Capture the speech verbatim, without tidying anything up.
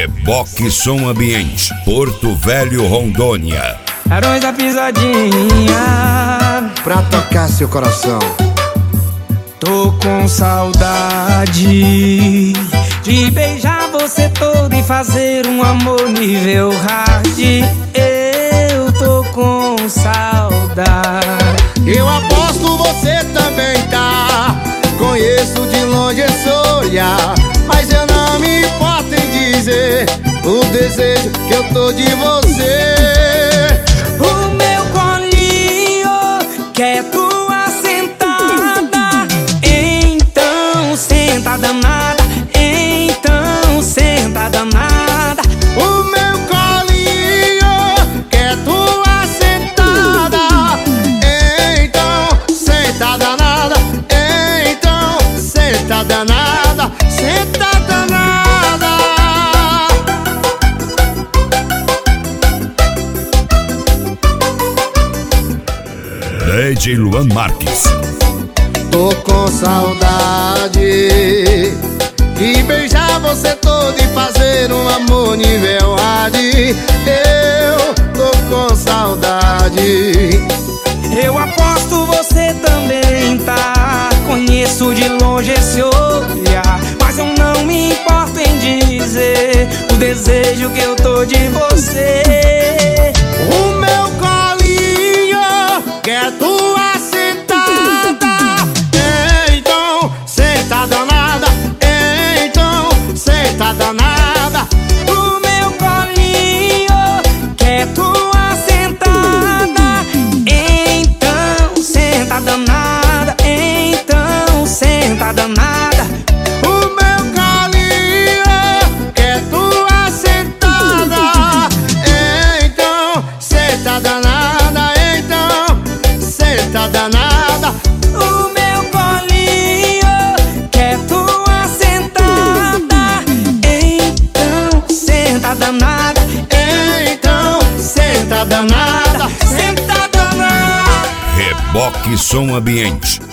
Reboque Som Ambiente, Porto Velho, Rondônia. Barões da Pisadinha, pra tocar seu coração. tô com saudade de beijar você todo e fazer um amor nível hard. Eu tô com saudade. Eu aposto você também tá. Conheço de longe esse olhar, mas eu não me importo em dizer o desejo que eu tô de você. O meu colinho quer tua sentada, então senta danada, então senta danada. O meu colinho quer tua sentada, então senta danada, então senta danada, senta danada. D J Luan Marques. Tô com saudade de beijar você todo e fazer um amor nível hard. Eu tô com saudade. Eu aposto você também tá. Conheço de longe esse olhar, mas eu não me importo em dizer o desejo que eu tô de você. O meu colinho quer tua sentada, então senta danada, então senta danada. O meu colinho quer tua sentada, então senta danada, então senta danada. O meu colinho quer tua sentada, então senta danada, então senta danada. O meu colinho quer tua sentada, então senta danada, Então senta danada, senta danada. Reboque Som Ambiente,